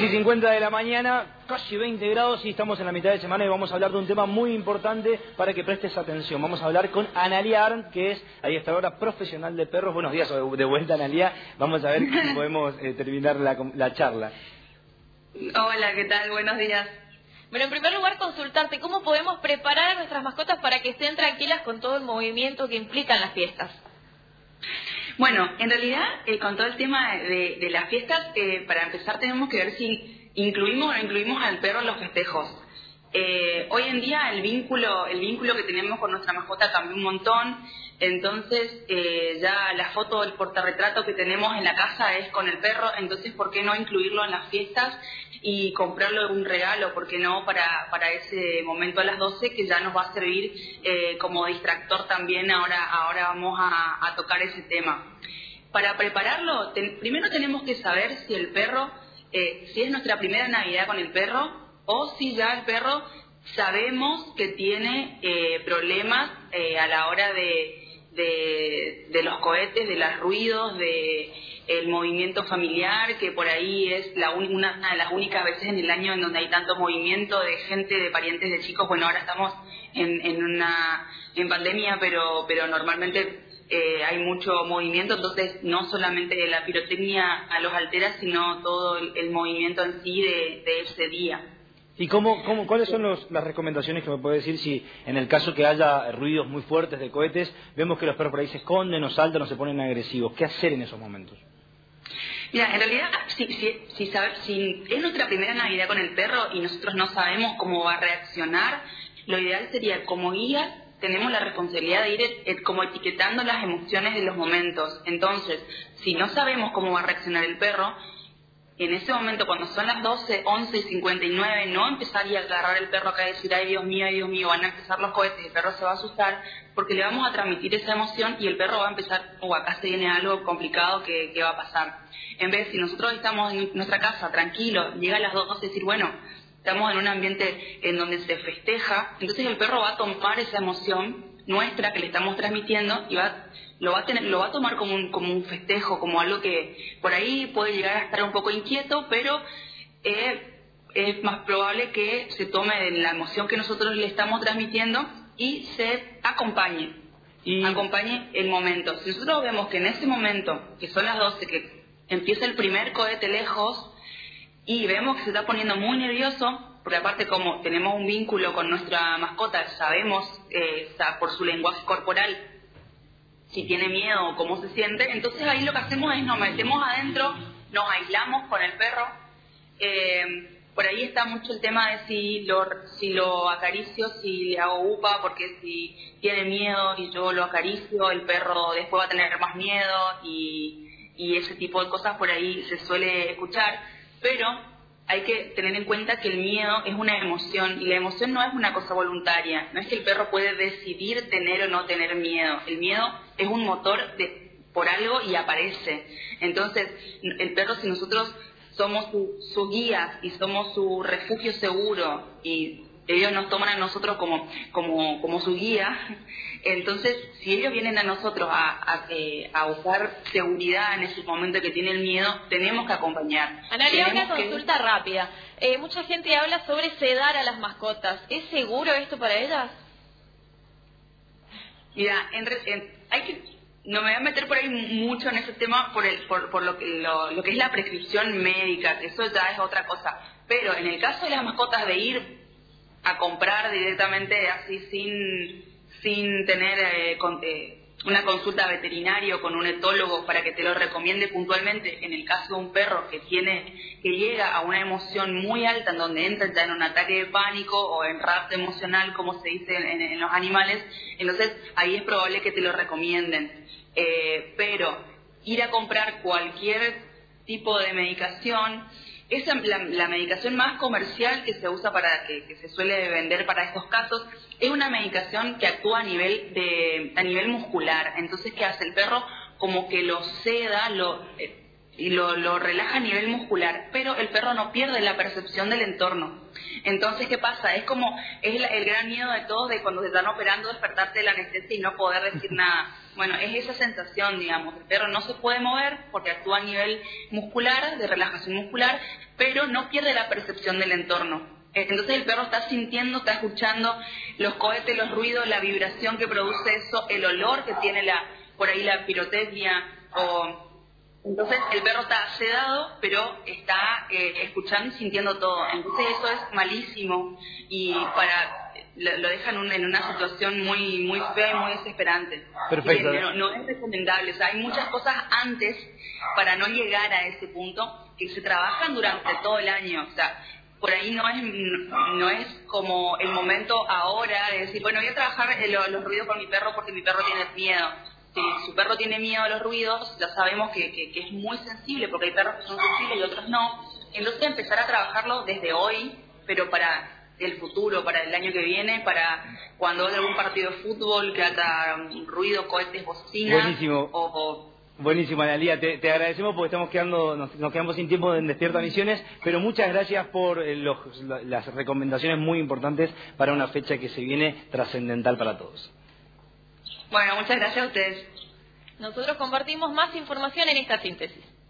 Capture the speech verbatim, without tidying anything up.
y cincuenta de la mañana, casi veinte grados y estamos en la mitad de semana y vamos a hablar de un tema muy importante para que prestes atención. Vamos a hablar con Analía Arndt, que es adiestradora profesional de perros. Buenos días de vuelta, Analía. Vamos a ver si podemos eh, terminar la, la charla. Hola, ¿qué tal? Buenos días. Bueno, en primer lugar, consultarte cómo podemos preparar a nuestras mascotas para que estén tranquilas con todo el movimiento que implican las fiestas. Bueno, en realidad, eh, con todo el tema de, de las fiestas, eh, para empezar tenemos que ver si incluimos o no incluimos al perro en los festejos. Eh, hoy en día el vínculo, el vínculo que tenemos con nuestra mascota cambió un montón, entonces eh, ya la foto del portarretrato que tenemos en la casa es con el perro, entonces ¿por qué no incluirlo en las fiestas y comprarlo un regalo? ¿Por qué no para, para ese momento a las doce que ya nos va a servir eh, como distractor también? Ahora, ahora vamos a, a tocar ese tema. Para prepararlo, ten, primero tenemos que saber si el perro, eh, si es nuestra primera Navidad con el perro, o si ya el perro sabemos que tiene eh, problemas eh, a la hora de, de, de los cohetes, de los ruidos, de el movimiento familiar, que por ahí es la un, una de las únicas veces en el año en donde hay tanto movimiento de gente, de parientes, de chicos. Bueno, ahora estamos en, en una en pandemia, pero, pero normalmente eh, hay mucho movimiento, entonces no solamente la pirotecnia a los altera, sino todo el, el movimiento en sí de, de ese día. ¿Y cómo, cómo, cuáles son los, las recomendaciones que me puede decir si en el caso que haya ruidos muy fuertes de cohetes, vemos que los perros por ahí se esconden o saltan o se ponen agresivos? ¿Qué hacer en esos momentos? Mira, en realidad, si, si, si, saber, si es nuestra primera Navidad con el perro y nosotros no sabemos cómo va a reaccionar, lo ideal sería, como guía, tenemos la responsabilidad de ir et, como etiquetando las emociones de los momentos. Entonces, si no sabemos cómo va a reaccionar el perro, en ese momento, cuando son las doce, once y cincuenta y nueve, no empezar y agarrar el perro acá y decir, ay Dios mío, ay Dios mío, van a empezar los cohetes, el perro se va a asustar, porque le vamos a transmitir esa emoción y el perro va a empezar, o oh, acá se viene algo complicado que, que va a pasar. En vez, si nosotros estamos en nuestra casa, tranquilos, llega a las doce y decir, bueno, estamos en un ambiente en donde se festeja, entonces el perro va a tomar esa emoción nuestra que le estamos transmitiendo y va lo va a tener, lo va a tomar como un, como un festejo, como algo que por ahí puede llegar a estar un poco inquieto, pero eh, es más probable que se tome de la emoción que nosotros le estamos transmitiendo y se acompañe, y... acompañe el momento. Si nosotros vemos que en ese momento, que son las doce, que empieza el primer cohete lejos, y vemos que se está poniendo muy nervioso, porque aparte como tenemos un vínculo con nuestra mascota, sabemos eh, por su lenguaje corporal si tiene miedo o cómo se siente, entonces ahí lo que hacemos es nos metemos adentro, nos aislamos con el perro. Eh, por ahí está mucho el tema de si lo, si lo acaricio, si le hago upa, porque si tiene miedo y yo lo acaricio, el perro después va a tener más miedo y, y ese tipo de cosas por ahí se suele escuchar, pero hay que tener en cuenta que el miedo es una emoción y la emoción no es una cosa voluntaria. No es que el perro puede decidir tener o no tener miedo. El miedo es un motor de, por algo y aparece. Entonces, el perro, si nosotros somos su, su guía y somos su refugio seguro y ellos nos toman a nosotros como, como, como su guía, entonces si ellos vienen a nosotros a, a, eh, a buscar seguridad en ese momento que tienen miedo, tenemos que acompañar. Analía, una consulta que... rápida. Eh, mucha gente habla sobre sedar a las mascotas. ¿Es seguro esto para ellas? Mira, en, en, hay que, no me voy a meter por ahí mucho en ese tema por, el, por, por lo, que, lo, lo que es la prescripción médica, que eso ya es otra cosa. Pero en el caso de las mascotas, de ir a comprar directamente así sin, sin tener eh, con, eh, una consulta veterinaria o con un etólogo para que te lo recomiende puntualmente, en el caso de un perro que tiene que llega a una emoción muy alta en donde entra ya en un ataque de pánico o en rapto emocional, como se dice en, en los animales, entonces ahí es probable que te lo recomienden. Eh, pero ir a comprar cualquier tipo de medicación, esa, la, la medicación más comercial que se usa para que, que se suele vender para estos casos es una medicación que actúa a nivel de a nivel muscular. Entonces, ¿qué hace el perro? Como que lo seda, lo eh, y lo, lo relaja a nivel muscular, pero el perro no pierde la percepción del entorno. Entonces, ¿qué pasa? Es como, es la, el gran miedo de todos de cuando te están operando despertarte de la anestesia y no poder decir nada. Bueno, es esa sensación, digamos. El perro no se puede mover porque actúa a nivel muscular, de relajación muscular, pero no pierde la percepción del entorno. Entonces el perro está sintiendo, está escuchando los cohetes, los ruidos, la vibración que produce eso, el olor que tiene la por ahí la pirotecnia, o... Entonces el perro está sedado, pero está eh, escuchando y sintiendo todo. Entonces eso es malísimo y para lo, lo dejan un, en una situación muy muy fea y muy desesperante. Perfecto. No, no es recomendable. O sea, hay muchas cosas antes para no llegar a ese punto que se trabajan durante todo el año. O sea, por ahí no es no es como el momento ahora de decir, bueno, voy a trabajar los, los ruidos con mi perro porque mi perro tiene miedo. Si su perro tiene miedo a los ruidos, ya sabemos que, que, que es muy sensible, porque hay perros que son sensibles y otros no. Entonces empezar a trabajarlo desde hoy, pero para el futuro, para el año que viene, para cuando haya algún partido de fútbol que haga ruido, cohetes, bocinas. Buenísimo. O, o... Buenísimo, Analía. Te, te agradecemos porque estamos quedando, nos, nos quedamos sin tiempo en Despierta Misiones, pero muchas gracias por eh, los, las recomendaciones muy importantes para una fecha que se viene trascendental para todos. Bueno, muchas gracias a ustedes. Nosotros compartimos más información en esta síntesis.